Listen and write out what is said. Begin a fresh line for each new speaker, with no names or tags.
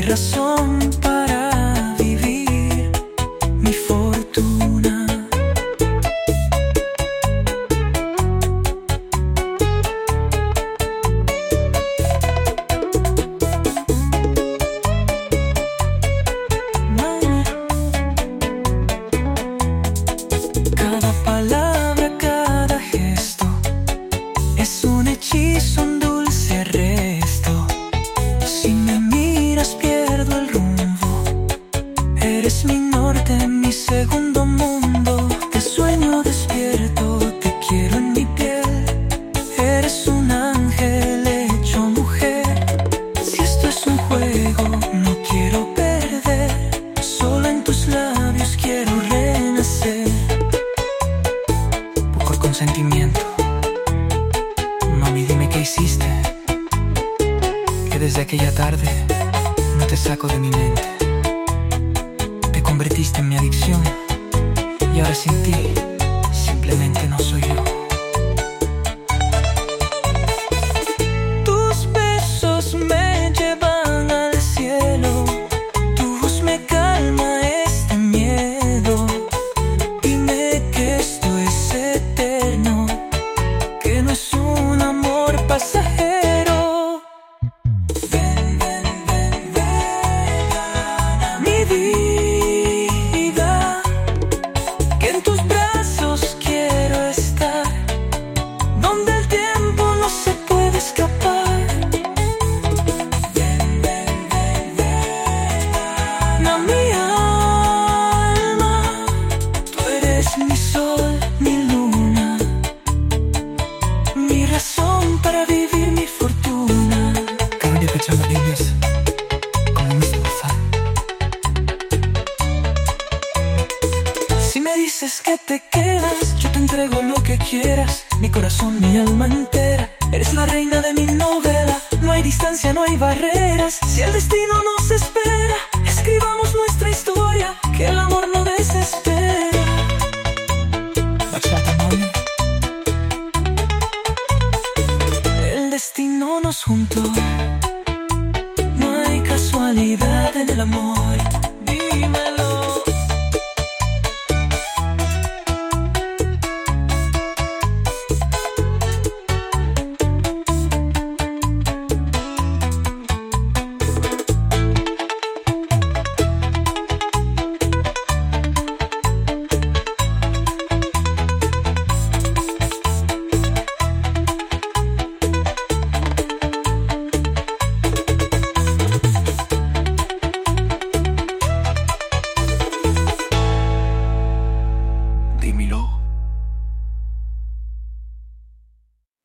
razón para vivir, mi fortuna. Cada palabra, cada gesto es un hechizo, un dulce arresto. Si me miras pierdo el rumbo. Eres mi norte, mi segundo mundo. Te sueño despierto, te quiero en mi piel. Eres un ángel hecho mujer. Si esto es un juego, no quiero perder. Solo en tus labios quiero renacer. Por consentimiento. Mami, dime qué hiciste, que desde aquella tarde no te saco de mi mente. Te convertiste en mi adicción y ahora sin ti simplemente no soy yo. Tus besos me llevan al cielo, tu voz me calma este miedo. Dime que esto es eterno, que no es un amor pasajero. Ven, ven, ven, ven a mi vida, que en tus brazos quiero estar, donde el tiempo no se puede escapar. Ven, ven, ven, ven a mi alma. Tú eres mi sol, mi luna, mi razón para vivir, mi fortuna. Cada día pechando líneas como un fan. Si me dices que te quedas, yo te entrego lo que quieras. Mi corazón, mi alma entera. Eres la reina de mi novela. No hay distancia, no hay barreras. Si el destino nos espera, escribamos nuestra historia, que el amor no desespera. Bachata, mami. El destino nos juntó. No hay casualidad en el amor.